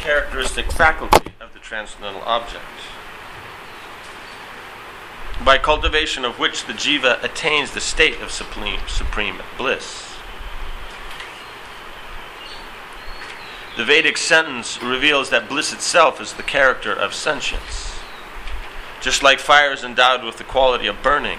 characteristic faculty of the transcendental object, by cultivation of which the jiva attains the state of supreme bliss. The Vedic sentence reveals that bliss itself is the character of sentience. Just like fire is endowed with the quality of burning,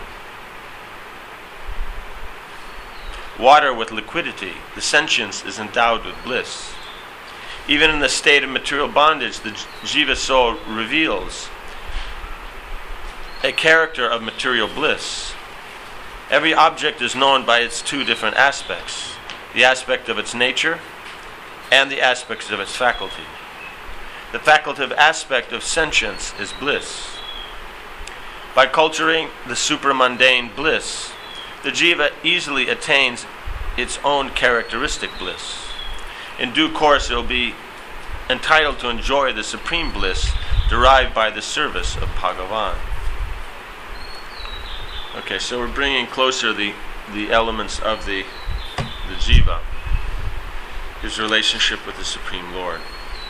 water with liquidity, the sentience is endowed with bliss. Even in the state of material bondage, the jiva soul reveals a character of material bliss. Every object is known by its two different aspects, the aspect of its nature and the aspects of its faculty. The facultative aspect of sentience is bliss. By culturing the supramundane bliss, the jiva easily attains its own characteristic bliss. In due course, it will be entitled to enjoy the supreme bliss derived by the service of Bhagavan. Okay, so we're bringing closer the elements of the jiva, his relationship with the Supreme Lord.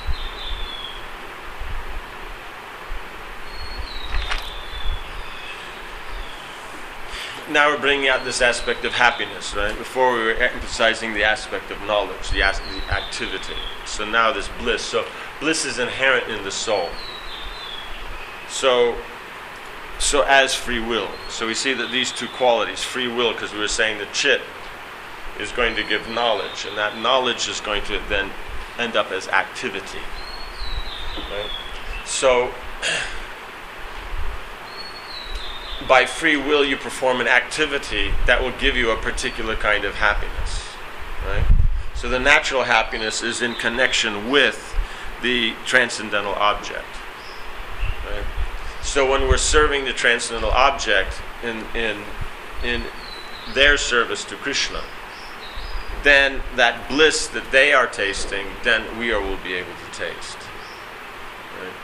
Now we're bringing out this aspect of happiness, right? Before we were emphasizing the aspect of knowledge, the activity. So now this bliss. So bliss is inherent in the soul. So as free will. So we see that these two qualities, free will, because we were saying the chit is going to give knowledge, and that knowledge is going to then end up as activity. Right? So by free will, you perform an activity that will give you a particular kind of happiness, right? So the natural happiness is in connection with the transcendental object, right? So when we're serving the transcendental object in their service to Krishna, then that bliss that they are tasting, then we will be able to taste. Right?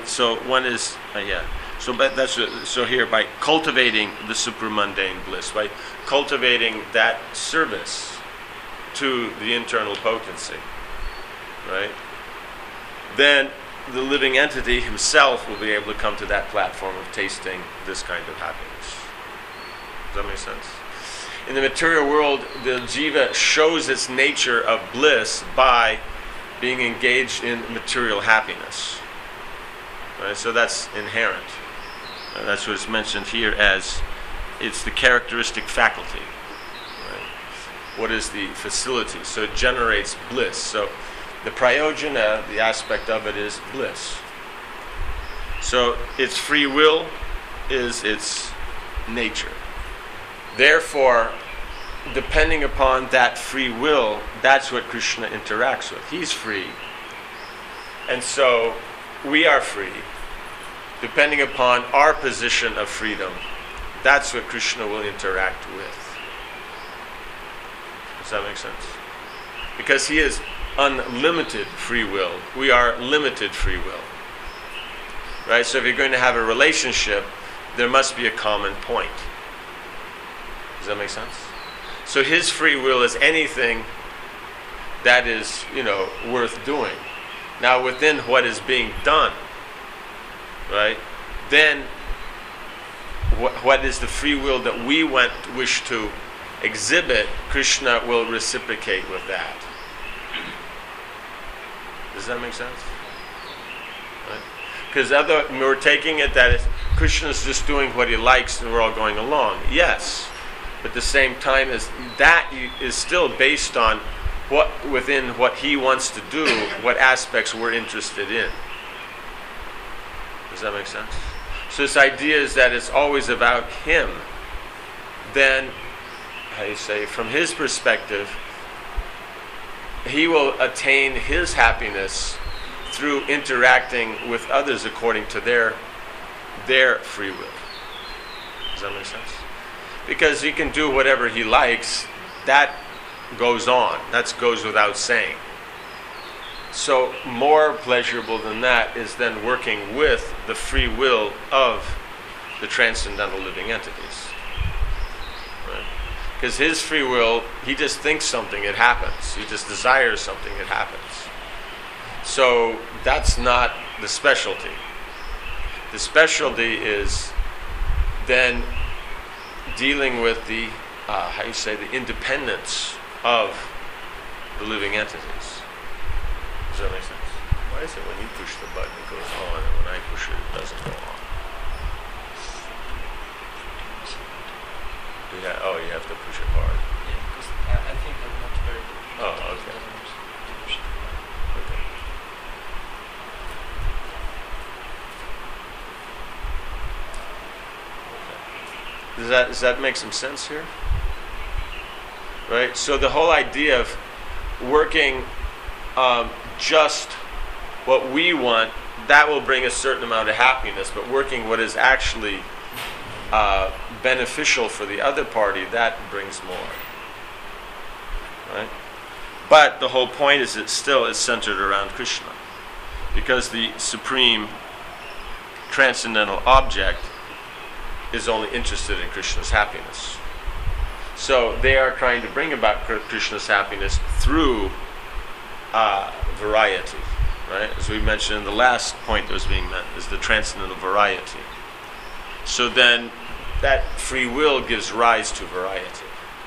So here, by cultivating the supramundane bliss, by cultivating that service to the internal potency, right? Then the living entity himself will be able to come to that platform of tasting this kind of happiness. Does that make sense? In the material world, the jiva shows its nature of bliss by being engaged in material happiness. Right? So that's inherent. That's what it's mentioned here as it's the characteristic faculty. Right? What is the facility? So it generates bliss. So the prayojana, the aspect of it is bliss. So its free will is its nature. Therefore, depending upon that free will, that's what Krishna interacts with. He's free. And so we are free. Depending upon our position of freedom, that's what Krishna will interact with. Does that make sense? Because he is unlimited free will. We are limited free will. Right? So if you're going to have a relationship, there must be a common point. Does that make sense? So his free will is anything that is, worth doing. Now within what is being done, right? Then, what is the free will that we wish to exhibit? Krishna will reciprocate with that. Does that make sense? Right? Because we're taking it that Krishna's just doing what he likes and we're all going along. Yes, but at the same time as that is still based on within what he wants to do, what aspects we're interested in. Does that make sense? So this idea is that it's always about him. Then, from his perspective, he will attain his happiness through interacting with others according to their free will. Does that make sense? Because he can do whatever he likes, that goes on. That goes without saying. So more pleasurable than that is then working with the free will of the transcendental living entities. Right? Because his free will, he just thinks something, it happens. He just desires something, it happens. So that's not the specialty. The specialty is then dealing with the, the independence of the living entities. Does that make sense? Why is it when you push the button it goes on, and when I push it, it doesn't go on? You have to push it hard. Yeah, because I think I'm not very good. Oh, okay. Okay. Does that make some sense here? Right? So the whole idea of working just what we want, that will bring a certain amount of happiness, but working what is actually beneficial for the other party, that brings more. Right? But the whole point is it still is centered around Krishna, because the supreme transcendental object is only interested in Krishna's happiness. So they are trying to bring about Krishna's happiness through variety, right? As we mentioned in the last point that was being meant, is the transcendental variety. So then that free will gives rise to variety.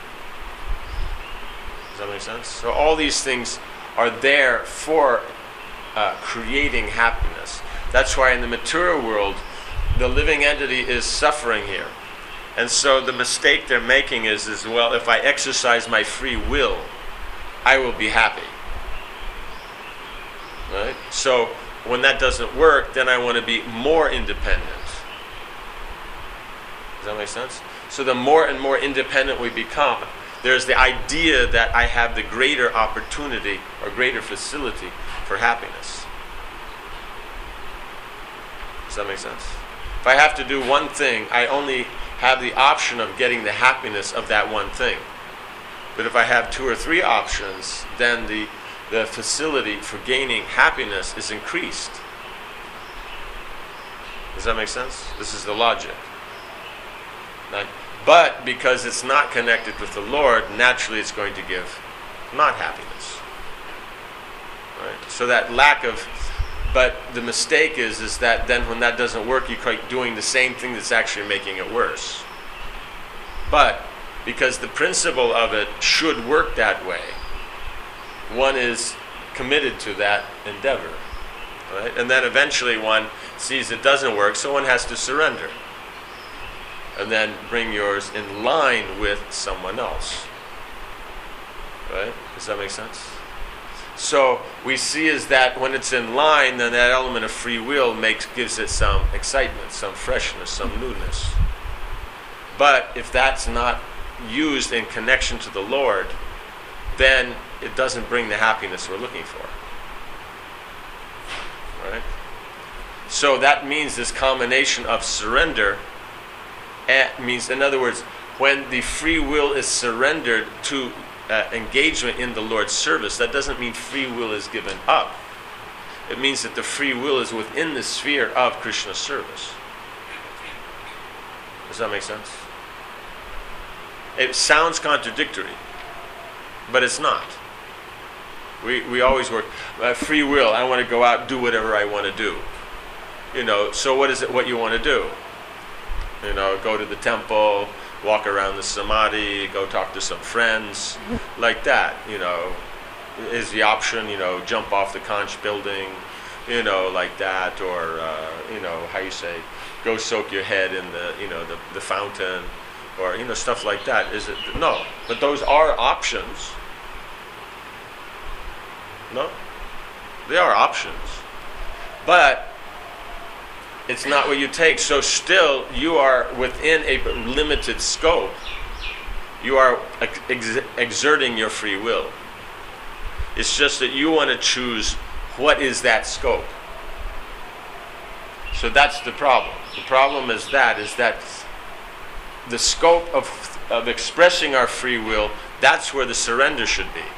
Does that make sense? So all these things are there for creating happiness. That's why in the material world, the living entity is suffering here. And so the mistake they're making is well, if I exercise my free will, I will be happy. Right? So when that doesn't work, then I want to be more independent. Does that make sense? So the more and more independent we become, there's the idea that I have the greater opportunity or greater facility for happiness. Does that make sense? If I have to do one thing, I only have the option of getting the happiness of that one thing. But if I have 2 or 3 options, then the facility for gaining happiness is increased. Does that make sense? This is the logic. But because it's not connected with the Lord, naturally it's going to give not happiness. Right? So that lack of... But the mistake is that then when that doesn't work, you keep doing the same thing that's actually making it worse. But because the principle of it should work that way, one is committed to that endeavor. Right? And then eventually one sees it doesn't work, so one has to surrender. And then bring yours in line with someone else. Right? Does that make sense? So we see is that when it's in line, then that element of free will gives it some excitement, some freshness, some newness. But if that's not used in connection to the Lord, then it doesn't bring the happiness we're looking for. Right? So that means this combination of surrender means, in other words, when the free will is surrendered to engagement in the Lord's service, that doesn't mean free will is given up. It means that the free will is within the sphere of Krishna's service. Does that make sense? It sounds contradictory, but it's not. We always work free will. I want to go out and do whatever I want to do. So what is it what you want to do? Go to the temple, walk around the samadhi, go talk to some friends, like that, is the option, jump off the conch building, like that, or, go soak your head in the fountain, or, stuff like that. Is it? No, but those are options. No, they are options, but it's not what you take. So still, you are within a limited scope. You are exerting your free will. It's just that you want to choose what is that scope. So that's the problem. The problem is that the scope of expressing our free will, that's where the surrender should be.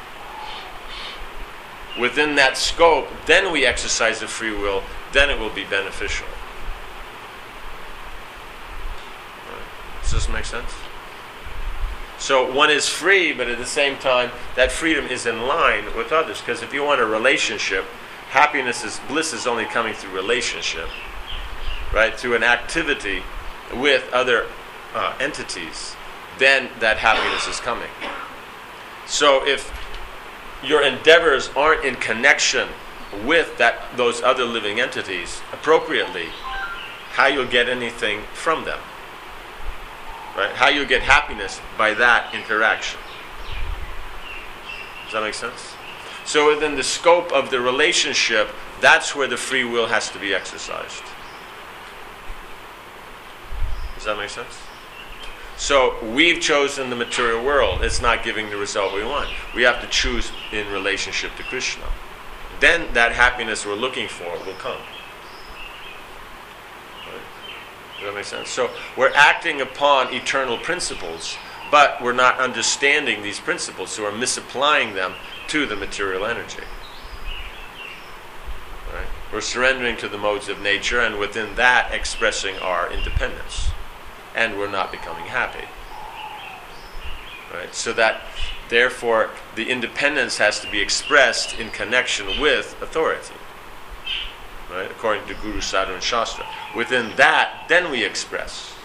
Within that scope, then we exercise the free will, then it will be beneficial. Does this make sense? So one is free, but at the same time, that freedom is in line with others. Because if you want a relationship, bliss is only coming through relationship, right? Through an activity with other entities, then that happiness is coming. So if your endeavors aren't in connection with those other living entities appropriately, how you'll get anything from them, right? How you'll get happiness by that interaction. Does that make sense? So within the scope of the relationship, that's where the free will has to be exercised. Does that make sense? So we've chosen the material world. It's not giving the result we want. We have to choose in relationship to Krishna. Then that happiness we're looking for will come. Right? Does that make sense? So we're acting upon eternal principles, but we're not understanding these principles, so we're misapplying them to the material energy. Right? We're surrendering to the modes of nature, and within that expressing our independence. And we're not becoming happy. Right? So that, therefore, the independence has to be expressed in connection with authority. Right? According to Guru, Sadhu, and Shastra. Within that, then we express.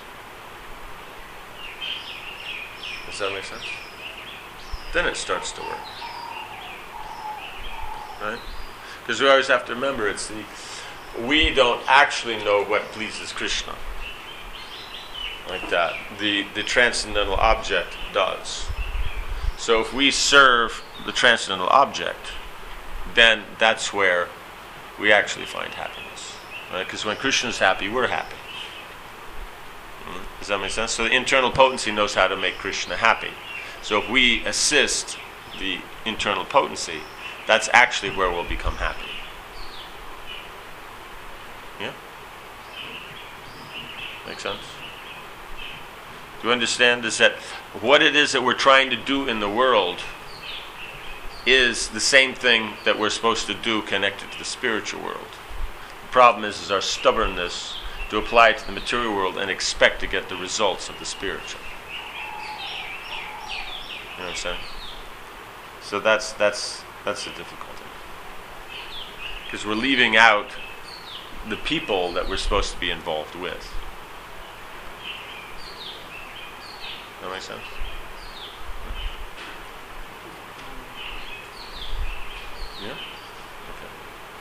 Does that make sense? Then it starts to work. Right? Because we always have to remember, we don't actually know what pleases Krishna. Like that. The transcendental object does. So if we serve the transcendental object, then that's where we actually find happiness. Right? Because when Krishna is happy, we're happy. Does that make sense? So the internal potency knows how to make Krishna happy. So if we assist the internal potency, that's actually where we'll become happy. Yeah? Make sense? Do you understand? Is that what it is that we're trying to do in the world is the same thing that we're supposed to do connected to the spiritual world. The problem is our stubbornness to apply it to the material world and expect to get the results of the spiritual. You know what I'm saying? So that's the difficulty. Because we're leaving out the people that we're supposed to be involved with. That makes sense? Yeah? Okay.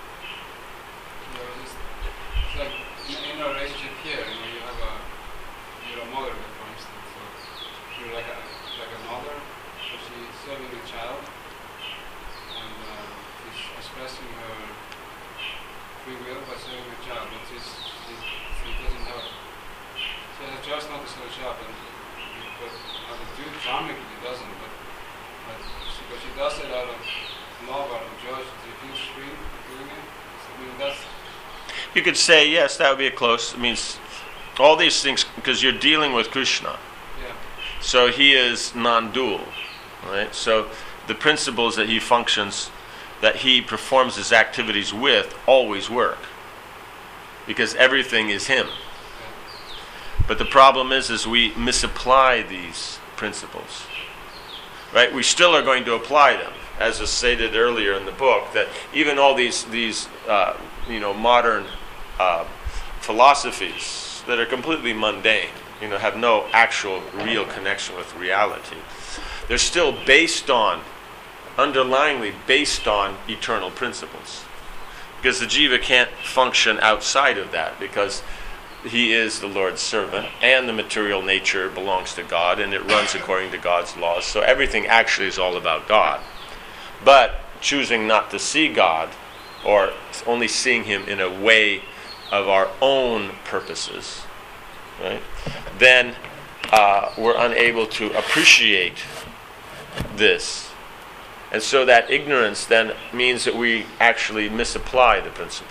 It's like in a relationship here, you're a mother, for instance. So you're like a mother, so she's serving a child, and she's expressing her free will by serving a child, but she doesn't have. She has a choice not to serve a child, but as a dude, charmingly doesn't. But she does it out of love, out of joy. She feels free doing it. I mean, that's. You could say, yes, that would be a close. It means all these things, because you're dealing with Krishna. Yeah. So he is non-dual, right? So the principles that he functions, that he performs his activities with, always work. Because everything is him. But the problem is we misapply these principles. Right? We still are going to apply them, as was stated earlier in the book, that even all these modern philosophies that are completely mundane, have no actual real connection with reality, they're still underlyingly based on eternal principles. Because the jiva can't function outside of that, because he is the Lord's servant, and the material nature belongs to God, and it runs according to God's laws. So everything actually is all about God. But choosing not to see God, or only seeing him in a way of our own purposes, right? Then we're unable to appreciate this. And so that ignorance then means that we actually misapply the principles.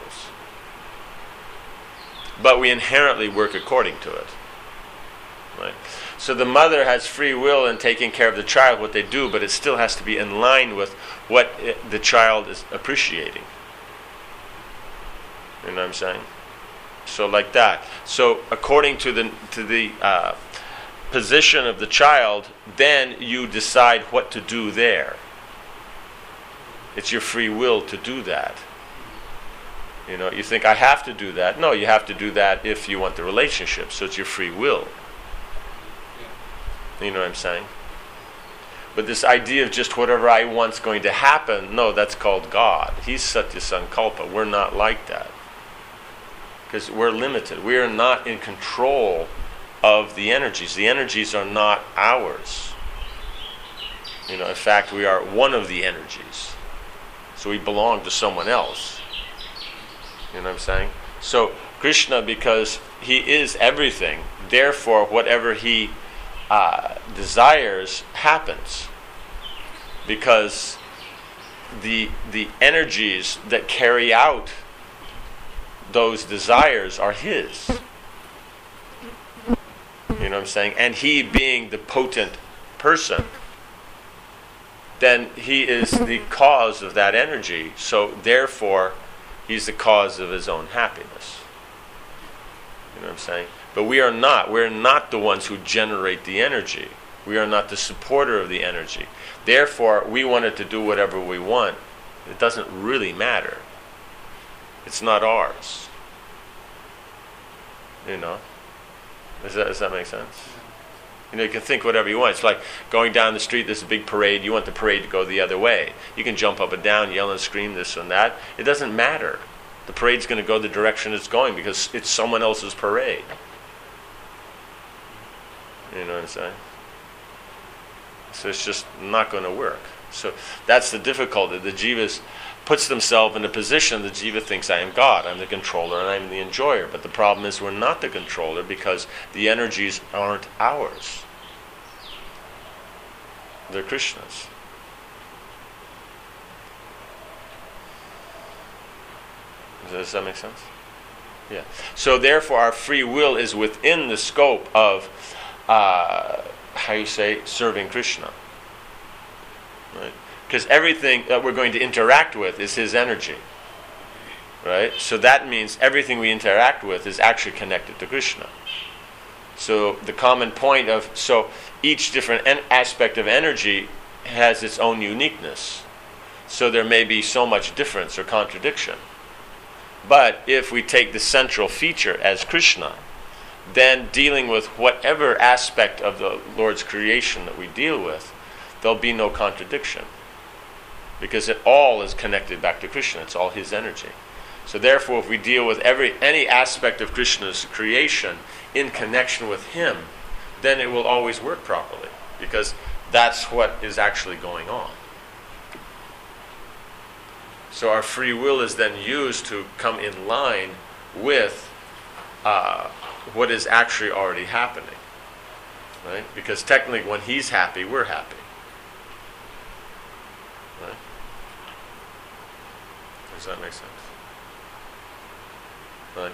But we inherently work according to it. Right? So the mother has free will in taking care of the child, what they do, but it still has to be in line with what the child is appreciating. You know what I'm saying? So like that. So according to the position of the child, then you decide what to do there. It's your free will to do that. You know, you think, I have to do that. No, you have to do that if you want the relationship. So it's your free will. You know what I'm saying? But this idea of just whatever I want's going to happen, no, that's called God. He's Satya Sankalpa. We're not like that. Because we're limited. We are not in control of the energies. The energies are not ours. You know, in fact, we are one of the energies. So we belong to someone else. You know what I'm saying? So Krishna, because he is everything, therefore whatever he desires happens. Because the energies that carry out those desires are his. You know what I'm saying? And he being the potent person, then he is the cause of that energy. So therefore, he's the cause of his own happiness. You know what I'm saying? But we are not. We're not the ones who generate the energy. We are not the supporter of the energy. Therefore, we wanted to do whatever we want. It doesn't really matter. It's not ours. You know? Does that make sense? You know, you can think whatever you want. It's like going down the street, there's a big parade, you want the parade to go the other way. You can jump up and down, yell and scream this and that. It doesn't matter. The parade's going to go the direction it's going because it's someone else's parade. You know what I'm saying? So it's just not going to work. So that's the difficulty. The jiva puts themselves in a position, the jiva thinks, I am God, I'm the controller, and I'm the enjoyer. But the problem is we're not the controller because the energies aren't ours. They're Krishna's. Does that make sense? Yeah. So therefore our free will is within the scope of, serving Krishna. Right? Because everything that we're going to interact with is his energy. Right? So that means everything we interact with is actually connected to Krishna. So the common point of, so each different aspect of energy has its own uniqueness. So there may be so much difference or contradiction. But if we take the central feature as Krishna, then dealing with whatever aspect of the Lord's creation that we deal with, there'll be no contradiction. Because it all is connected back to Krishna. It's all his energy. So therefore, if we deal with any aspect of Krishna's creation in connection with him, then it will always work properly. Because that's what is actually going on. So our free will is then used to come in line with what is actually already happening. Right? Because technically when he's happy, we're happy. Right? Does that make sense? Right?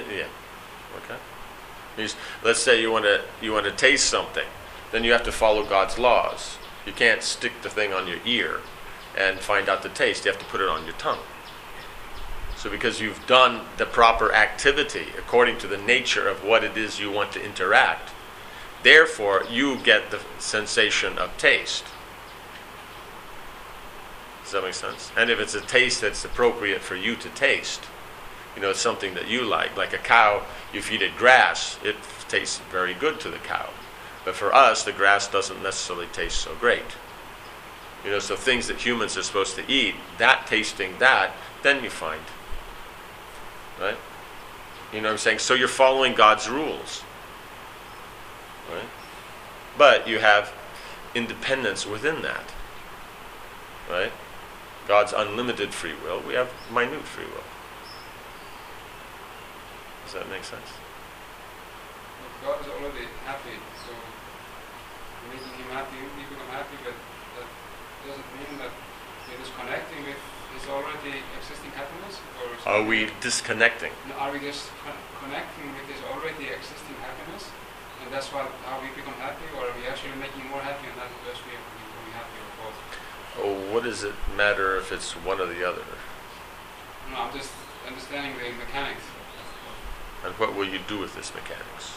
Okay. Let's say you want to taste something, then you have to follow God's laws. You can't stick the thing on your ear and find out the taste. You have to put it on your tongue. So because you've done the proper activity according to the nature of what it is you want to interact, therefore you get the sensation of taste. Does that make sense? And if it's a taste that's appropriate for you to taste, it's something that you like a cow, you feed it grass, it tastes very good to the cow. But for us, the grass doesn't necessarily taste so great. So things that humans are supposed to eat, tasting that, then you find. Right? You know what I'm saying? So you're following God's rules. Right? But you have independence within that. Right? God's unlimited free will. We have minute free will. Does that make sense? God is already happy, so making him happy, we become happy, but that doesn't mean that we're disconnecting with his already existing happiness? Or are we disconnecting? Are we just connecting with his already existing happiness, and that's how we become happy, or are we actually making more happy, and that's we are becoming happy, or both? Oh, what does it matter if it's one or the other? No, I'm just understanding the mechanics. And what will you do with this mechanics?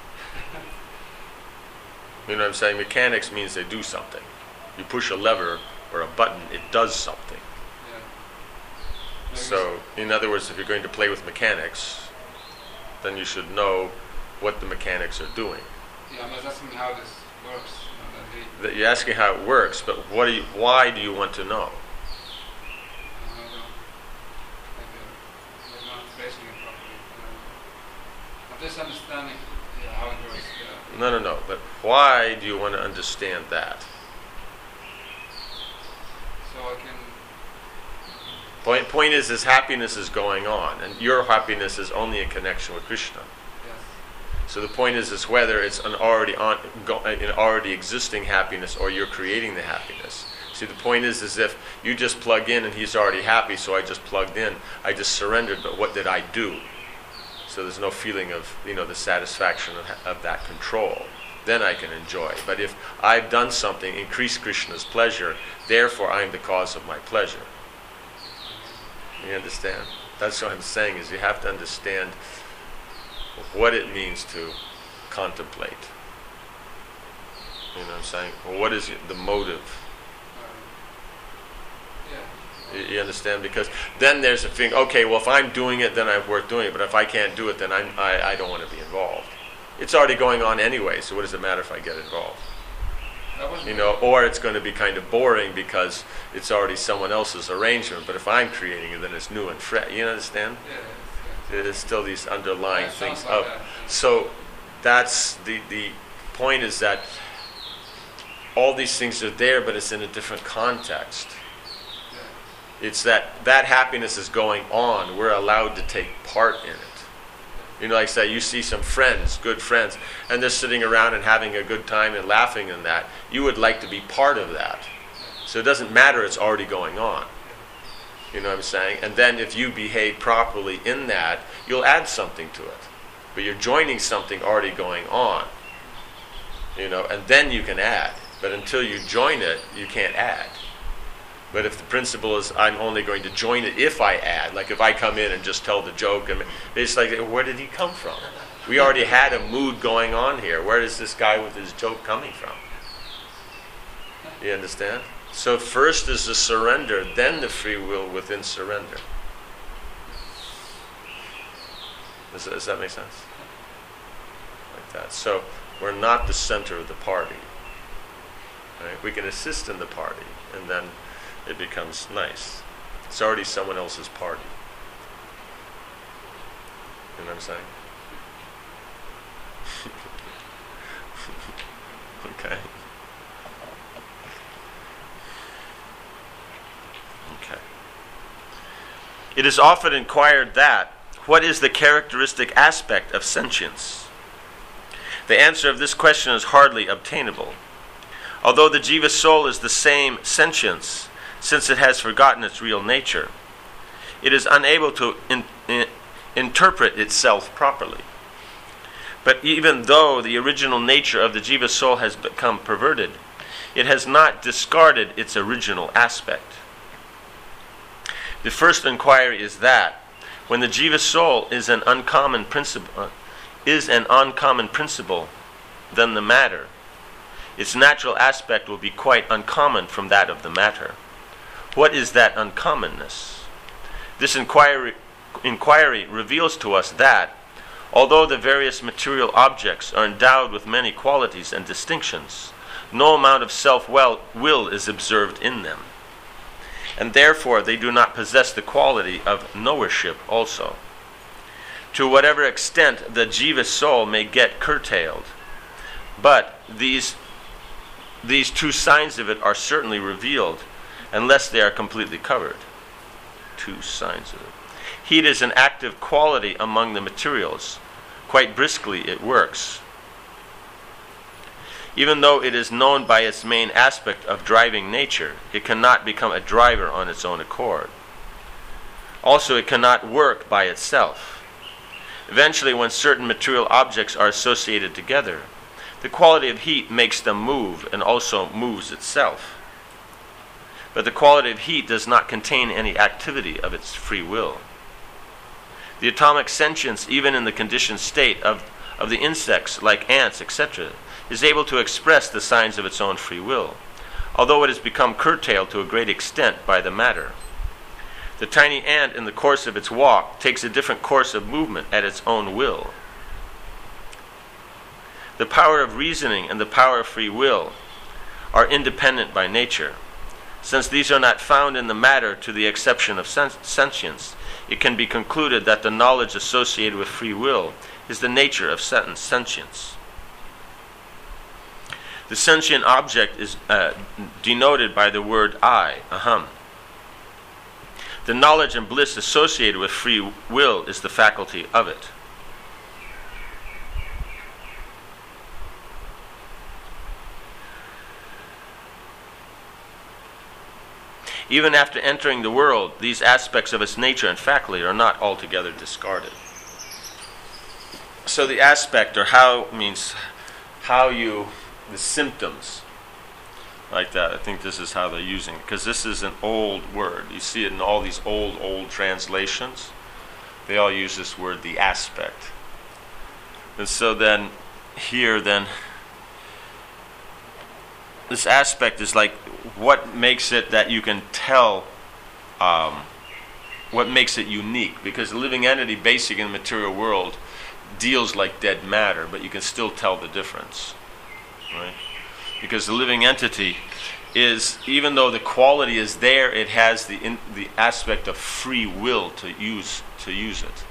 You know what I'm saying? Mechanics means they do something. You push a lever or a button, it does something. Yeah. So, in other words, if you're going to play with mechanics, then you should know what the mechanics are doing. Yeah, I'm just asking how this works. That You're asking how it works, but why do you want to know? they're not tracing it properly. I'm just understanding how it works. No. But why do you want to understand that? So I can. Point is, happiness is going on, and your happiness is only in connection with Krishna. Yes. So the point is whether it's an already existing happiness or you're creating the happiness. See, the point is if you just plug in and he's already happy, so I just plugged in, I just surrendered, but what did I do? So there's no feeling of the satisfaction of that control. Then I can enjoy. But if I've done something, increase Krishna's pleasure, therefore I'm the cause of my pleasure. You understand? That's what I'm saying, is you have to understand what it means to contemplate. You know what I'm saying? Well, what is the motive? You understand? Because then there's a thing, okay, well, if I'm doing it, then I'm worth doing it. But if I can't do it, then I don't want to be involved. It's already going on anyway, so what does it matter if I get involved? Or it's going to be kind of boring because it's already someone else's arrangement. But if I'm creating it, then it's new and fresh. You understand? Yeah. There's still these underlying things. Like that. So that's the point, is that all these things are there, but it's in a different context. Yeah. It's that happiness is going on. We're allowed to take part in it. Like I said, you see some friends, good friends, and they're sitting around and having a good time and laughing and that. You would like to be part of that. So it doesn't matter, it's already going on. You know what I'm saying? And then if you behave properly in that, you'll add something to it. But you're joining something already going on. And then you can add. But until you join it, you can't add. But if the principle is I'm only going to join it if I add, like if I come in and just tell the joke, it's like, where did he come from? We already had a mood going on here. Where is this guy with his joke coming from? You understand? So first is the surrender, then the free will within surrender. Does that make sense? Like that. So we're not the center of the party. Right? We can assist in the party, and then it becomes nice. It's already someone else's party. You know what I'm saying? Okay. It is often inquired that, what is the characteristic aspect of sentience? The answer of this question is hardly obtainable. Although the jiva soul is the same sentience, since it has forgotten its real nature, it is unable to interpret itself properly. But even though the original nature of the jiva soul has become perverted, it has not discarded its original aspect. The first inquiry is that, when the jiva soul is an uncommon principle, then the matter, its natural aspect will be quite uncommon from that of the matter. What is that uncommonness? This inquiry reveals to us that, although the various material objects are endowed with many qualities and distinctions, no amount of self-will is observed in them, and therefore they do not possess the quality of knowership also. To whatever extent the jiva soul may get curtailed, but these two signs of it are certainly revealed, unless they are completely covered. Two signs of it. Heat is an active quality among the materials. Quite briskly it works. Even though it is known by its main aspect of driving nature, it cannot become a driver on its own accord. Also, it cannot work by itself. Eventually, when certain material objects are associated together, the quality of heat makes them move and also moves itself. But the quality of heat does not contain any activity of its free will. The atomic sentience, even in the conditioned state of the insects like ants, etc., is able to express the signs of its own free will, although it has become curtailed to a great extent by the matter. The tiny ant, in the course of its walk, takes a different course of movement at its own will. The power of reasoning and the power of free will are independent by nature. Since these are not found in the matter to the exception of sentience, it can be concluded that the knowledge associated with free will is the nature of sentience. The sentient object is denoted by the word I, aham. The knowledge and bliss associated with free will is the faculty of it. Even after entering the world, these aspects of its nature and faculty are not altogether discarded. So the aspect, or how, means how you, the symptoms, like that. I think this is how they're using it, because this is an old word. You see it in all these old translations. They all use this word, the aspect. And so then, here then, this aspect is like what makes it that you can tell, what makes it unique. Because the living entity, basic in the material world, deals like dead matter, but you can still tell the difference, right? Because the living entity is, even though the quality is there, it has the aspect of free will to use it,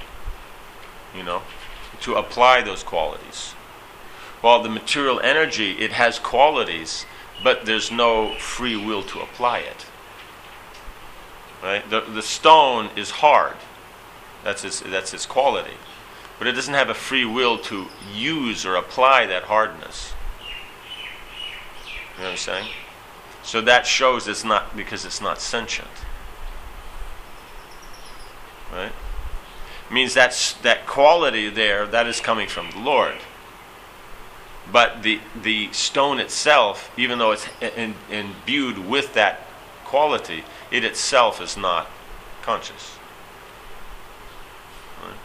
to apply those qualities. While the material energy, it has qualities, but there's no free will to apply it. Right? The stone is hard. That's its quality. But it doesn't have a free will to use or apply that hardness. You know what I'm saying? So that shows it's not, because it's not sentient. Right? It means that quality there, that is coming from the Lord. But the stone itself, even though it's imbued with that quality, it itself is not conscious. Right?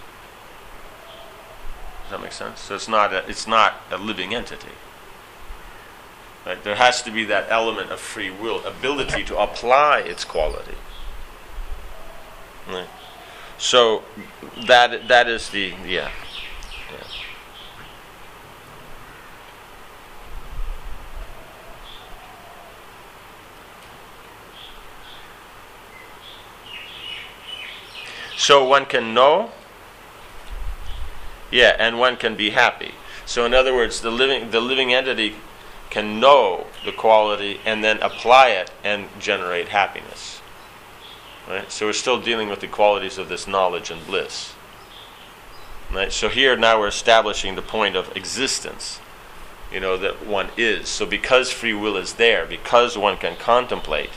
Does that make sense? So it's not a living entity. Right? There has to be that element of free will, ability to apply its quality. Right? So that is the yeah. So one can know, and one can be happy. So in other words, the living entity can know the quality and then apply it and generate happiness. Right? So we're still dealing with the qualities of this knowledge and bliss. Right? So here now we're establishing the point of existence, that one is. So because free will is there, because one can contemplate,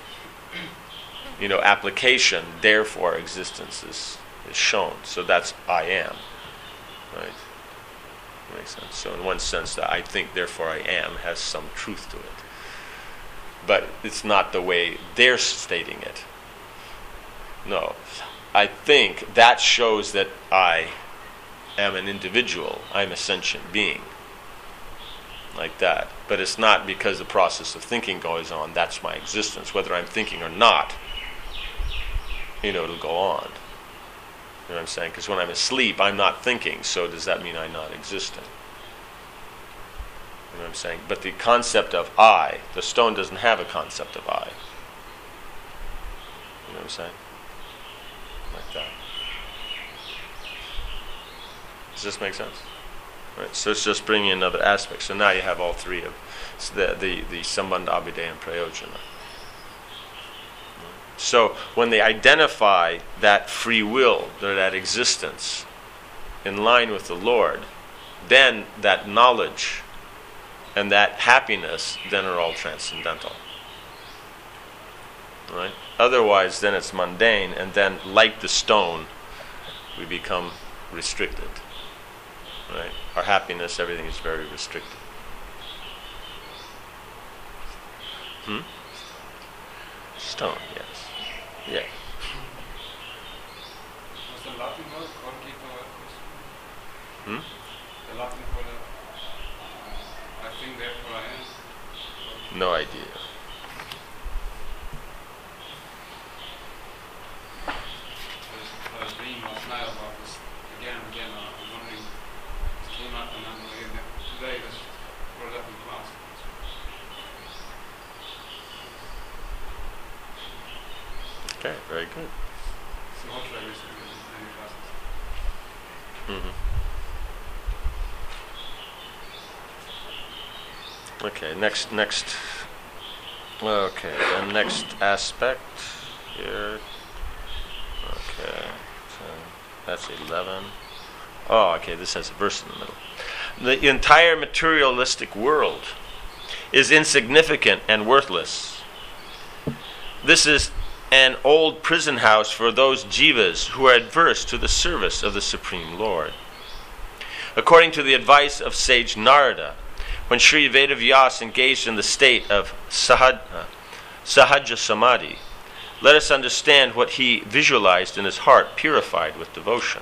application, therefore existence is shown. So that's I am. Right? That makes sense. So in one sense, that I think, therefore I am, has some truth to it. But it's not the way they're stating it. No. I think that shows that I am an individual. I'm a sentient being. Like that. But it's not because the process of thinking goes on. That's my existence. Whether I'm thinking or not, it'll go on. You know what I'm saying? Because when I'm asleep, I'm not thinking. So does that mean I'm not existing? You know what I'm saying? But the concept of I, the stone doesn't have a concept of I. You know what I'm saying? Like that. Does this make sense? Right. So it's just bringing another aspect. So now you have all three of the Sambandha, Abhidheya, and Prayojana. So when they identify that free will, or that existence, in line with the Lord, then that knowledge and that happiness then are all transcendental. Right? Otherwise, then it's mundane, and then, like the stone, we become restricted. Right? Our happiness, everything is very restricted. Stone, yes. Yeah. What's the Latin word? The Latin for I think, therefore I am. No idea. and then again today that's for that in class. Okay, very good. So hopefully I listen to any classes. Okay, next. Okay, the next aspect here. Okay, so that's 11. Oh, okay, this has a verse in the middle. The entire materialistic world is insignificant and worthless. This is an old prison house for those jivas who are adverse to the service of the Supreme Lord. According to the advice of sage Narada, when Sri Vedavyas engaged in the state of Sahaja Samadhi, let us understand what he visualized in his heart purified with devotion.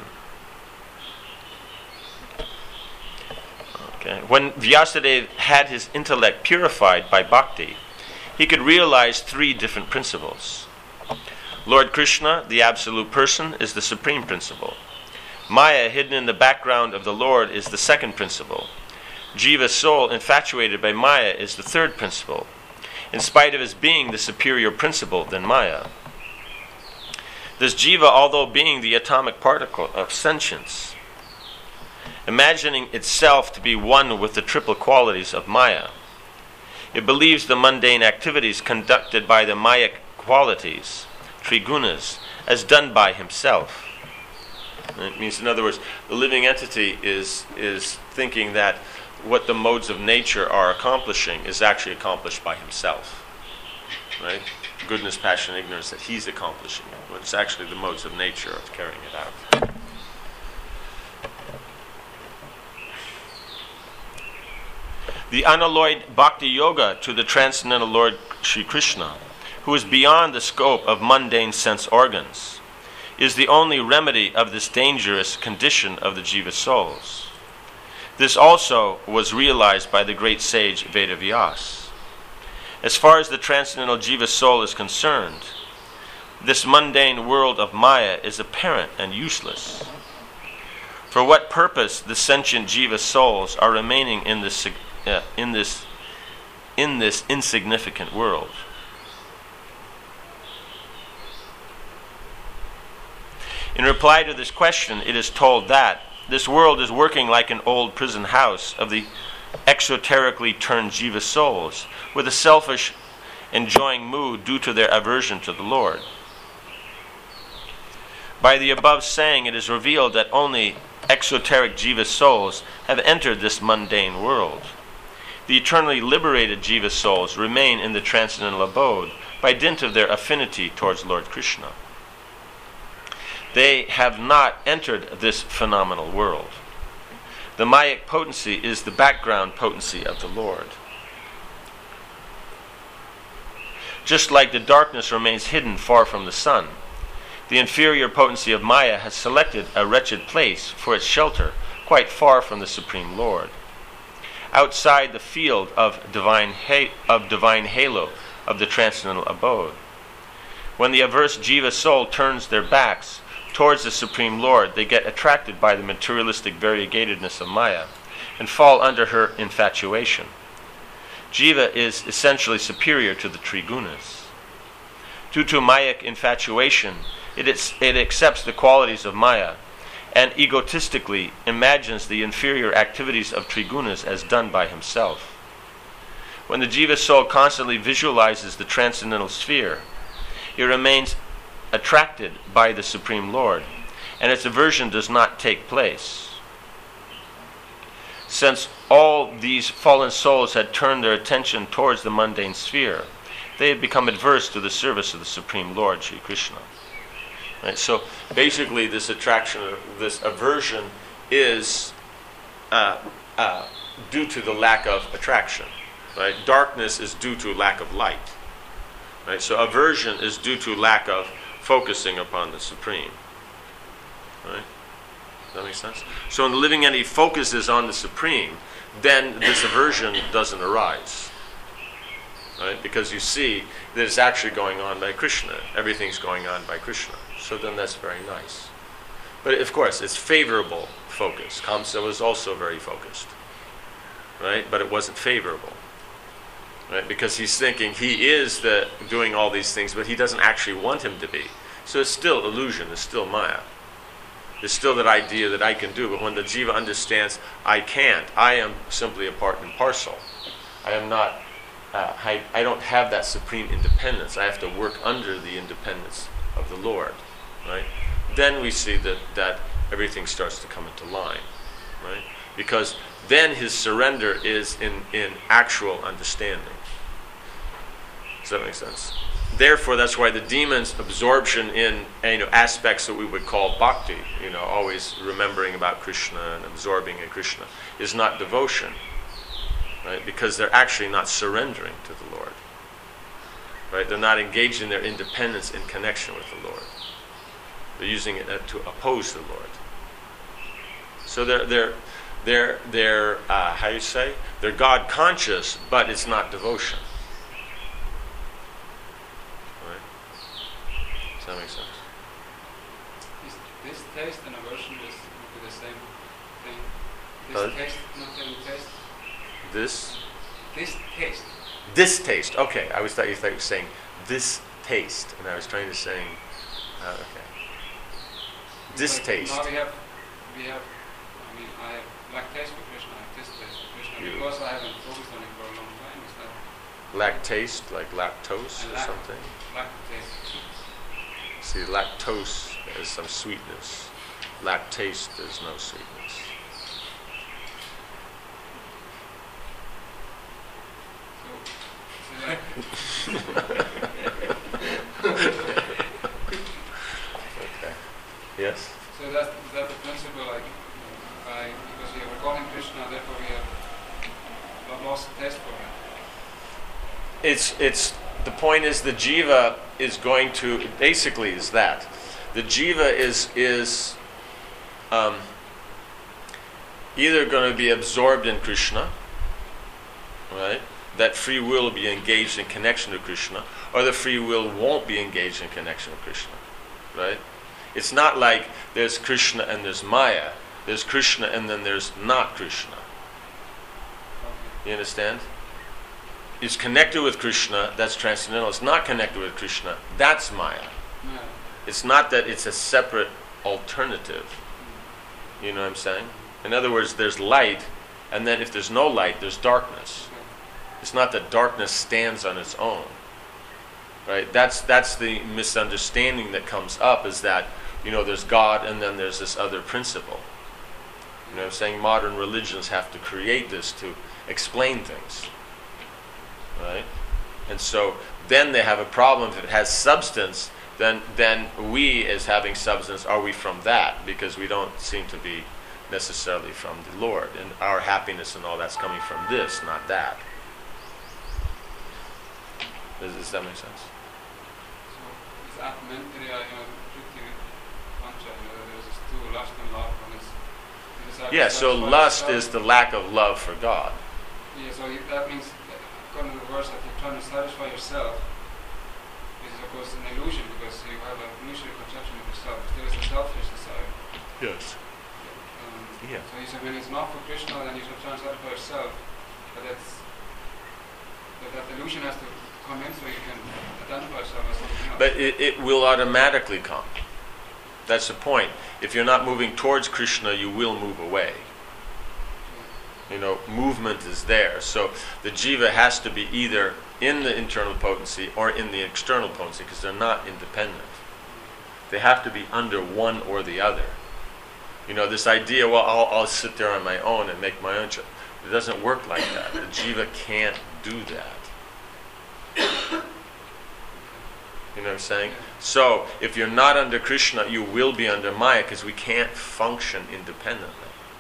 Okay. When Vyasadeva had his intellect purified by bhakti, he could realize three different principles. Lord Krishna, the absolute person, is the supreme principle. Maya, hidden in the background of the Lord, is the second principle. Jiva's soul, infatuated by Maya, is the third principle, in spite of his being the superior principle than Maya. This Jiva, although being the atomic particle of sentience, imagining itself to be one with the triple qualities of Maya, it believes the mundane activities conducted by the Mayic qualities, trigunas, as done by himself. It means, in other words, the living entity is thinking that what the modes of nature are accomplishing is actually accomplished by himself. Right? Goodness, passion, ignorance, that he's accomplishing it. But it's actually the modes of nature of carrying it out. The unalloyed bhakti yoga to the transcendental Lord Sri Krishna, who is beyond the scope of mundane sense organs, is the only remedy of this dangerous condition of the jiva souls. This also was realized by the great sage Vedavyas. As far as the transcendental jiva soul is concerned, this mundane world of Maya is apparent and useless. For what purpose the sentient jiva souls are remaining in this insignificant world? In reply to this question, it is told that this world is working like an old prison house of the exoterically turned jiva souls, with a selfish, enjoying mood due to their aversion to the Lord. By the above saying, it is revealed that only exoteric jiva souls have entered this mundane world. The eternally liberated jiva souls remain in the transcendental abode by dint of their affinity towards Lord Krishna. They have not entered this phenomenal world. The Mayic potency is the background potency of the Lord. Just like the darkness remains hidden far from the sun, the inferior potency of Maya has selected a wretched place for its shelter, quite far from the Supreme Lord, outside the field of divine halo of the transcendental abode. When the averse jiva soul turns their backs towards the Supreme Lord, they get attracted by the materialistic variegatedness of Maya and fall under her infatuation. Jiva is essentially superior to the trigunas. Due to Mayic infatuation, it accepts the qualities of Maya and egotistically imagines the inferior activities of trigunas as done by himself. When the jiva soul constantly visualizes the transcendental sphere, it remains attracted by the Supreme Lord, and its aversion does not take place. Since all these fallen souls had turned their attention towards the mundane sphere, they had become adverse to the service of the Supreme Lord, Sri Krishna. Right? So basically this attraction, this aversion is due to the lack of attraction. Right? Darkness is due to lack of light. Right? So aversion is due to lack of focusing upon the Supreme. Right? Does that make sense? So when the living entity focuses on the Supreme, then this aversion doesn't arise. Right? Because you see that it's actually going on by Krishna. Everything's going on by Krishna. So then that's very nice. But of course, it's favorable focus. Kamsa was also very focused, right? But it wasn't favorable, right? Because he's thinking he is doing all these things, but he doesn't actually want him to be. So it's still illusion. It's still Maya. It's still that idea that I can do. But when the jiva understands, I can't. I am simply a part and parcel. I am not. I don't have that supreme independence. I have to work under the independence of the Lord, right? Then we see that everything starts to come into line, right? Because then his surrender is in actual understanding. Does that make sense? Therefore, that's why the demon's absorption in aspects that we would call bhakti, always remembering about Krishna and absorbing in Krishna, is not devotion, right? Because they're actually not surrendering to the Lord, right? They're not engaged in their independence in connection with the Lord. They're using it to oppose the Lord. So they're how you say? They're God conscious, but it's not devotion. Does that make sense? This taste and aversion is the same thing. This taste, not any taste. This taste. This taste. Okay, I thought you were saying this taste, and I was trying to say, okay. This taste. Now we have. I mean, I have lack taste for Krishna. I have this taste for Krishna because I haven't focused on it for a long time. Is that lack taste, like lactose or something? Lack taste. See, lactose has some sweetness. Lactaste, there's no sweetness. Okay. Yes? So is that the principle, because we are recalling Krishna, therefore we have lost taste for him? It's the point is the jiva is going to, basically is that. The jiva is either going to be absorbed in Krishna, right? That free will will be engaged in connection to Krishna, or the free will won't be engaged in connection with Krishna, right? It's not like there's Krishna and there's Maya. There's Krishna and then there's not Krishna. You understand? It's connected with Krishna, that's transcendental. It's not connected with Krishna, that's Maya. Yeah. It's not that it's a separate alternative. You know what I'm saying? In other words, there's light, and then if there's no light, there's darkness. It's not that darkness stands on its own. Right? That's the misunderstanding that comes up, is that, there's God and then there's this other principle. You know what I'm saying? Modern religions have to create this to explain things. Right? And so then they have a problem. If it has substance, then we, as having substance, are we from that? Because we don't seem to be necessarily from the Lord. And our happiness and all that's coming from this, not that. Does that make sense? So it's Atmantriya, Prithvi, Pancha, there's this two, lust and love. Yeah, so lust is the lack of love for God. Yeah, so that means, according to the verse, that you're trying to satisfy yourself. This is, of course, an illusion, because you have an illusory conception of yourself. There is a selfish desire. Yes. Yeah. So you say, when it's not for Krishna, then you should try and satisfy yourself. But that illusion has to come in so you can identify yourself as something else. But it will automatically come. That's the point. If you're not moving towards Krishna, you will move away. Movement is there. So the jiva has to be either in the internal potency or in the external potency, because they're not independent. They have to be under one or the other. This idea, well, I'll sit there on my own and make my own choice. It doesn't work like that. The jiva can't do that. You know what I'm saying? So, if you're not under Krishna, you will be under Maya, because we can't function independently.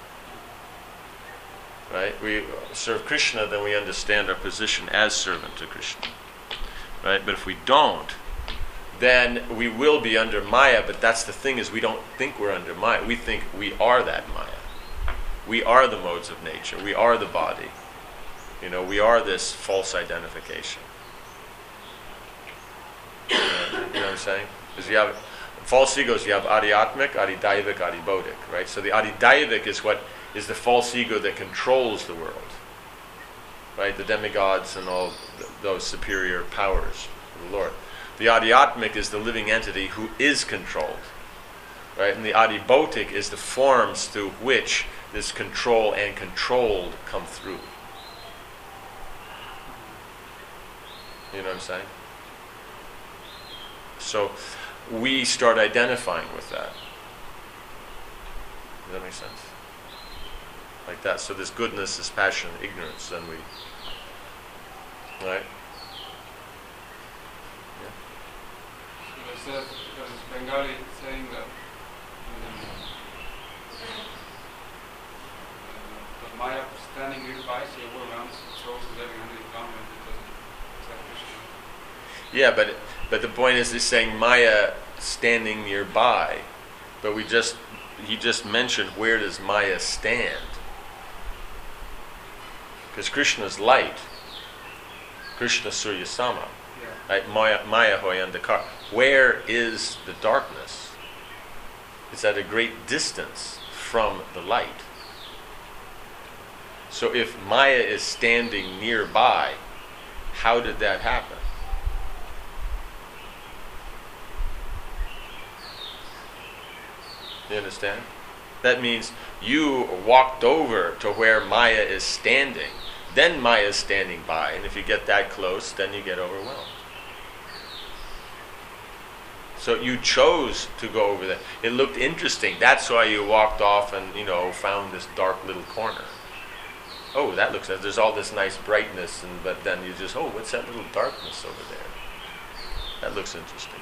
Right? We serve Krishna, then we understand our position as servant to Krishna. Right? But if we don't, then we will be under Maya, but that's the thing, is we don't think we're under Maya. We think we are that Maya. We are the modes of nature. We are the body. We are this false identification. You know what I'm saying? Because you have False egos, you have Adhyatmic, Adhidaivic, Adhibodhic, right? So the Adhidaivic is what is the false ego that controls the world, right? The demigods and all those superior powers of the Lord. The Adhyatmic is the living entity who is controlled, right? And the Adhibodhic is the forms through which this control and controlled come through. You know what I'm saying? So we start identifying with that. Does that make sense? Like that. So this goodness, this passion, ignorance, then we, right? So there's Bengali saying that the Maya standing nearby, so overwhelms, shows the living under the comment, it doesn't. Is that Krishna? Yeah, but the point is, he's saying Maya standing nearby, but he just mentioned, where does Maya stand? Because Krishna's light, Krishna Surya Sama, Yeah. right? Maya Hoyandakar. Where is the darkness? It's at a great distance from the light. So if Maya is standing nearby, how did that happen? You understand? That means you walked over to where Maya is standing. Then Maya is standing by. And if you get that close, then you get overwhelmed. So you chose to go over there. It looked interesting. That's why you walked off and, found this dark little corner. Oh, that looks nice. There's all this nice brightness, but then you just, what's that little darkness over there? That looks interesting.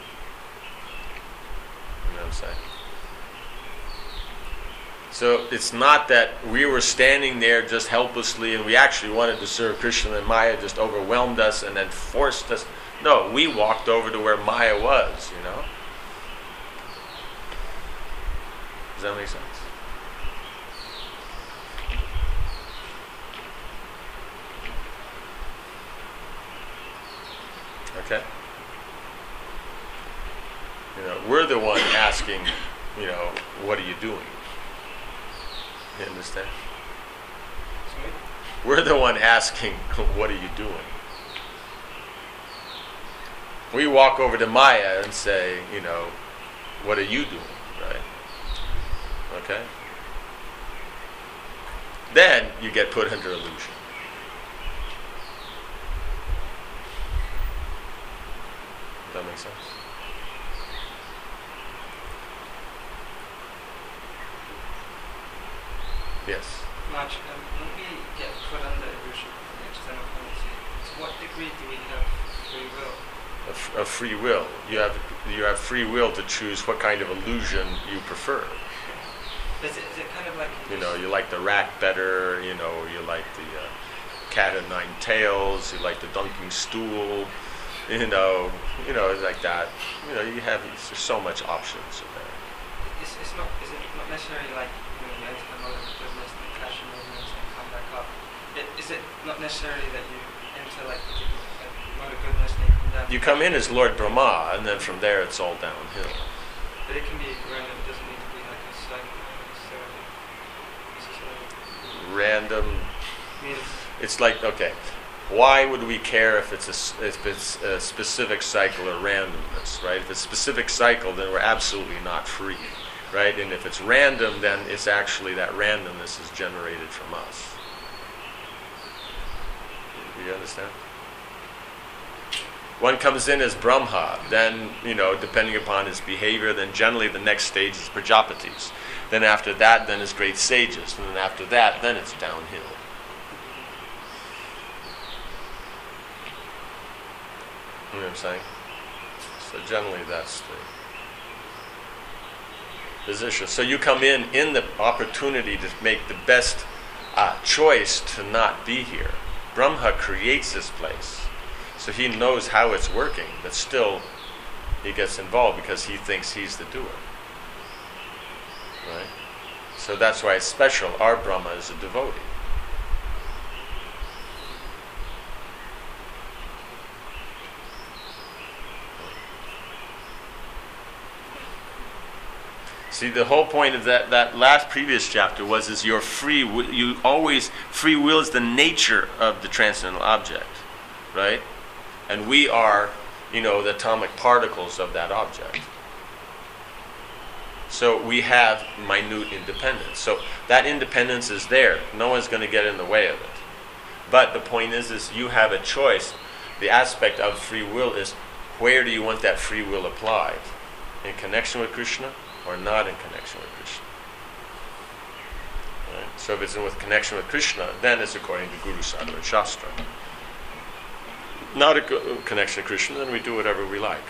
You know what I'm saying? So it's not that we were standing there just helplessly and we actually wanted to serve Krishna and Maya just overwhelmed us and then forced us. No, we walked over to where Maya was, Does that make sense? Okay? We're the one asking, what are you doing? You understand? Sorry? We're the one asking, what are you doing? We walk over to Maya and say, what are you doing, right? Okay? Then you get put under illusion. Does that make sense? Yes. Much. When we get put under illusion from the external policy, to what degree do we have free will? A free will. You have free will to choose what kind of illusion you prefer. Is it kind of like You like the rat better. You like the cat of nine tails. You like the dunking stool. Like that. There's so much options in there. Is it not necessarily like you enter the mode of goodness, the passion movements, and come back up? Is it not necessarily that you enter like the mode of goodness and you come down? You come in as Lord Brahma, and then from there it's all downhill. But it can be random. It doesn't need to be like a cycle necessarily. Random. Means It's like, okay, why would we care if it's a specific cycle or randomness, right? If it's a specific cycle, then we're absolutely not free, right? And if it's random, then it's actually that randomness is generated from us. You understand? One comes in as Brahma, then, depending upon his behavior, then generally the next stage is Prajapatis. Then after that, then is great sages. And then after that, then it's downhill. You know what I'm saying? So generally that's the position. So you come in the opportunity to make the best choice to not be here. Brahma creates this place. So he knows how it's working, but still he gets involved because he thinks he's the doer. Right? So that's why it's special. Our Brahma is a devotee. See, the whole point of that last previous chapter is your free will is the nature of the transcendental object, right? And we are, the atomic particles of that object. So we have minute independence. So that independence is there. No one's going to get in the way of it. But the point is you have a choice. The aspect of free will is, where do you want that free will applied? In connection with Krishna or not in connection with Krishna? Right? So if it's with connection with Krishna, then it's according to Guru, Sadhu, and Shastra. Not a connection to Krishna, then we do whatever we like.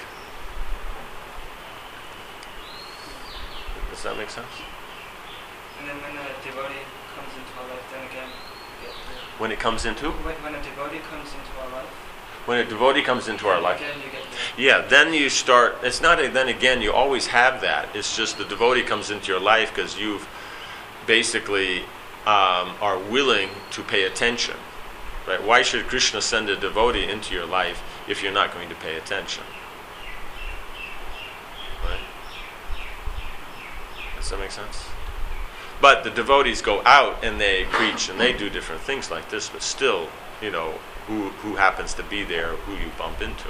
Does that make sense? And then when a devotee comes into our life, then again, we get the... When it comes into? When a devotee comes into our life. When a devotee comes into our life. Again, you get the... Yeah, then you start, it's not then again, you always have that. It's just the devotee comes into your life because you've basically are willing to pay attention. Right? Why should Krishna send a devotee into your life if you're not going to pay attention? Right? Does that make sense? But the devotees go out and they preach and they do different things like this, but still, who happens to be there, who you bump into.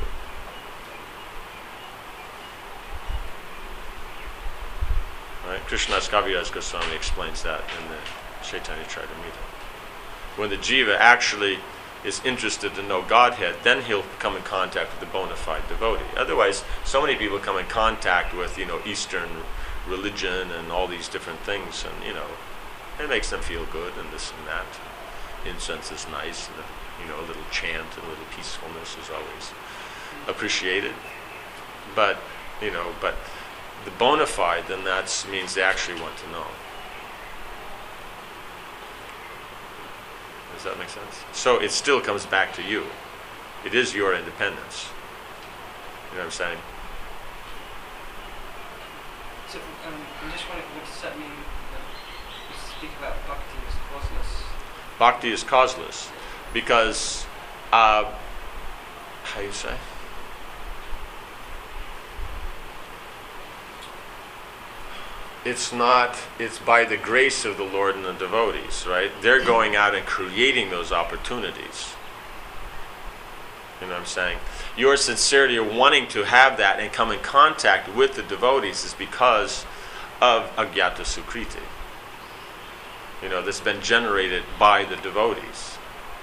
Right? Krishnadas Kaviraj Goswami explains that in the Chaitanya Charitamrita. When the jiva actually is interested to know Godhead, then he'll come in contact with the bona fide devotee. Otherwise, so many people come in contact with, Eastern religion and all these different things, and, it makes them feel good and this and that. Incense is nice, and a little chant and a little peacefulness is always appreciated. But the bona fide, then that means they actually want to know. Does that make sense? So it still comes back to you. It is your independence. You know what I'm saying? So I'm just wondering, what does that mean when you speak about bhakti as causeless? Bhakti is causeless because, how do you say? It's by the grace of the Lord and the devotees, right? They're going out and creating those opportunities. You know what I'm saying? Your sincerity of wanting to have that and come in contact with the devotees is because of Agyata Sukriti. That's been generated by the devotees.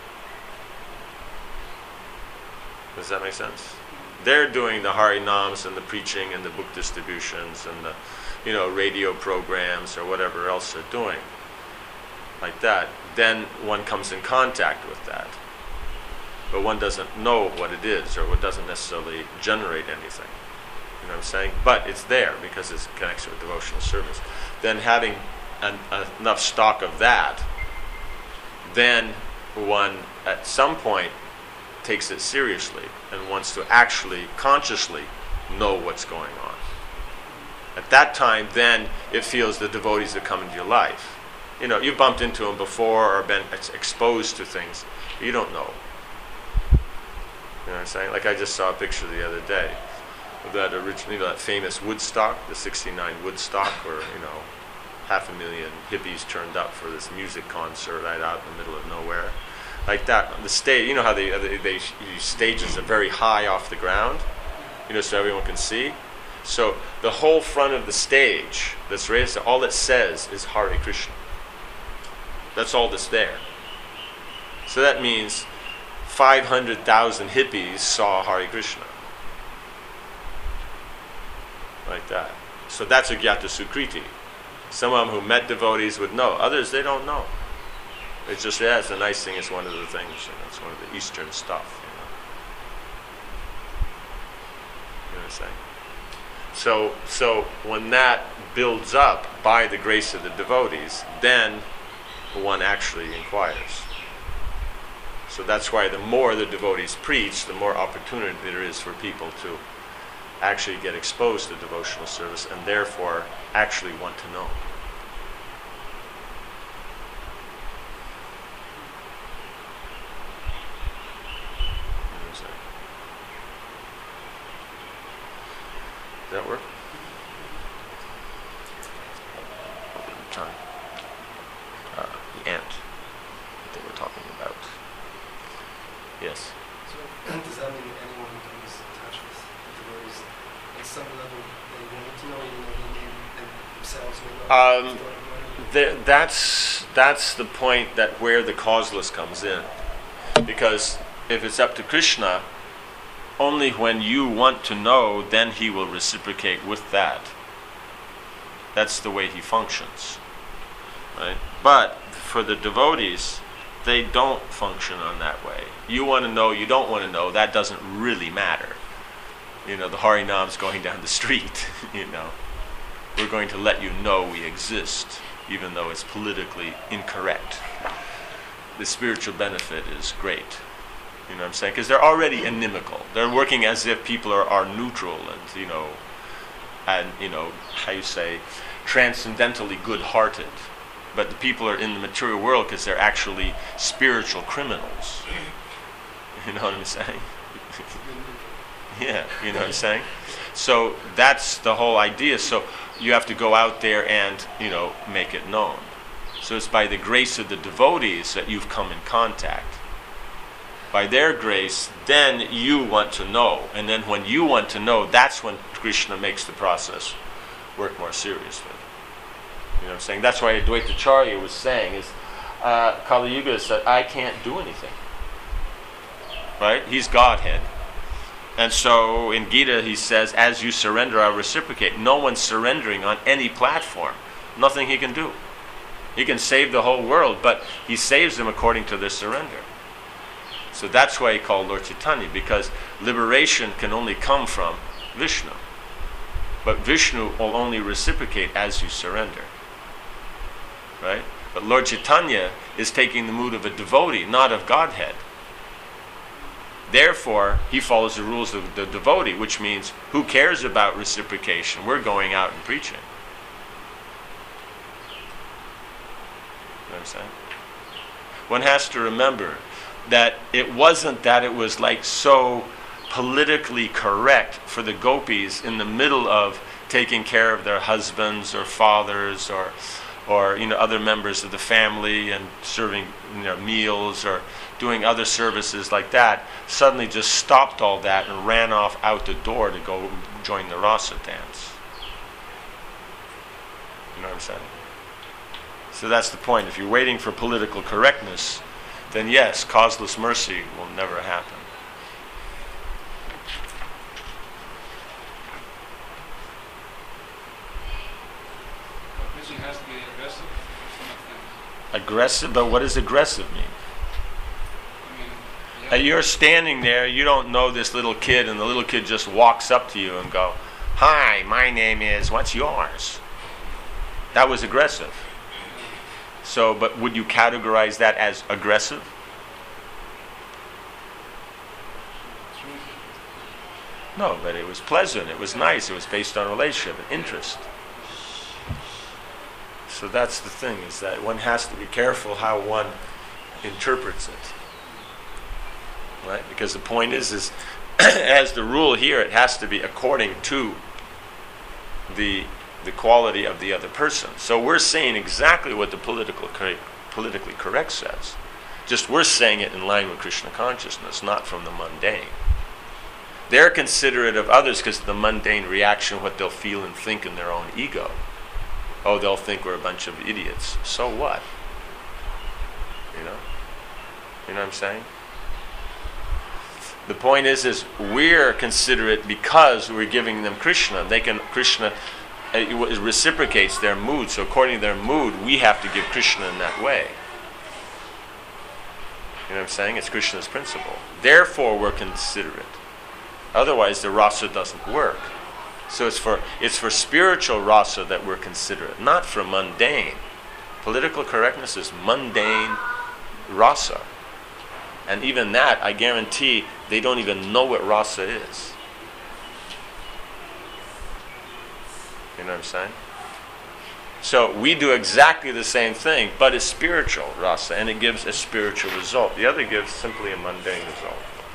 Does that make sense? They're doing the Hari Nams and the preaching and the book distributions and the radio programs or whatever else they're doing, like that. Then one comes in contact with that. But one doesn't know what it is, or it doesn't necessarily generate anything. You know what I'm saying? But it's there because it's connected with devotional service. Then having enough stock of that, then one at some point takes it seriously and wants to actually consciously know what's going on. At that time, then it feels the devotees that come into your life. You've bumped into them before or been exposed to things. You don't know. You know what I'm saying? Like I just saw a picture the other day of that originally, that famous Woodstock, the '69 Woodstock, where 500,000 hippies turned up for this music concert right out in the middle of nowhere, like that. The stage, how they stages are very high off the ground, so everyone can see. So the whole front of the stage that's raised, all it says is Hare Krishna. That's all that's there. So that means 500,000 hippies saw Hare Krishna. Like that. So that's Agyata Sukriti. Some of them who met devotees would know. Others, they don't know. It's just, it's a nice thing. It's one of the things. It's one of the Eastern stuff. You know what I'm saying? So when that builds up by the grace of the devotees, then one actually inquires. So that's why the more the devotees preach, the more opportunity there is for people to actually get exposed to devotional service and therefore actually want to know. Does that work? time. The ant that they were talking about. Yes. So does that mean that anyone who comes in touch with the devotees, at some level, they want to know, even though they themselves may not? That's the point that where the causeless comes in. Because if it's up to Krishna, only when you want to know, then he will reciprocate with that. That's the way he functions. Right? But for the devotees, they don't function on that way. You want to know, you don't want to know, that doesn't really matter. The Harinam's going down the street, We're going to let you know we exist, even though it's politically incorrect. The spiritual benefit is great. You know what I'm saying? Because they're already inimical. They're working as if people are neutral and, how you say, transcendentally good-hearted. But the people are in the material world because they're actually spiritual criminals. You know what I'm saying? Yeah, you know what I'm saying? So that's the whole idea. So you have to go out there and, make it known. So it's by the grace of the devotees that you've come in contact. By their grace, then you want to know. And then when you want to know, that's when Krishna makes the process work more seriously. You know what I'm saying? That's why Advaita Acharya was saying is, Kali Yuga said, I can't do anything. Right? He's Godhead. And so in Gita he says, as you surrender, I'll reciprocate. No one's surrendering on any platform. Nothing he can do. He can save the whole world, but he saves them according to their surrender. So that's why he called Lord Chaitanya, because liberation can only come from Vishnu. But Vishnu will only reciprocate as you surrender. Right? But Lord Chaitanya is taking the mood of a devotee, not of Godhead. Therefore, he follows the rules of the devotee, which means, who cares about reciprocation? We're going out and preaching. You know what I'm saying? One has to remember that it wasn't that it was like so politically correct for the gopis in the middle of taking care of their husbands or fathers or other members of the family and serving meals or doing other services like that, suddenly just stopped all that and ran off out the door to go join the rasa dance. You know what I'm saying? So that's the point. If you're waiting for political correctness, then yes, causeless mercy will never happen. Preaching has to be aggressive. Aggressive? But what does aggressive mean? I mean, You're standing there, you don't know this little kid, and the little kid just walks up to you and go, "Hi, my name is, what's yours?" That was aggressive. So, but would you categorize that as aggressive? No, but it was pleasant, it was nice, it was based on relationship and interest. So that's the thing, is that one has to be careful how one interprets it. Right? Because the point is as the rule here, it has to be according to the quality of the other person. So we're saying exactly what the politically correct says. Just we're saying it in line with Krishna consciousness, not from the mundane. They're considerate of others because of the mundane reaction, what they'll feel and think in their own ego. Oh, they'll think we're a bunch of idiots. So what? You know what I'm saying? The point is we're considerate because we're giving them Krishna. Krishna reciprocates their mood. So according to their mood, we have to give Krishna in that way. You know what I'm saying? It's Krishna's principle. Therefore, we're considerate. Otherwise, the rasa doesn't work. So it's for spiritual rasa that we're considerate, not for mundane. Political correctness is mundane rasa. And even that, I guarantee, they don't even know what rasa is. You know what I'm saying? So we do exactly the same thing, but it's spiritual rasa, and it gives a spiritual result. The other gives simply a mundane result.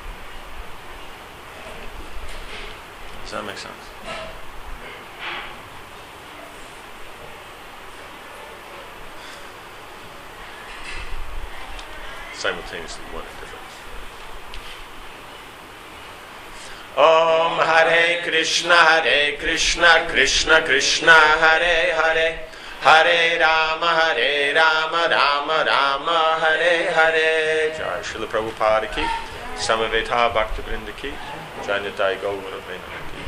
Does that make sense? simultaneously one and different. Om Hare Krishna, Krishna Krishna, Hare Hare, Hare Rama, Rama Rama, Hare Hare. Jai Srila Prabhupada ki, Samaveta Bhakta Vrinda ki, Jai Nitai Gaura Vinaya ki.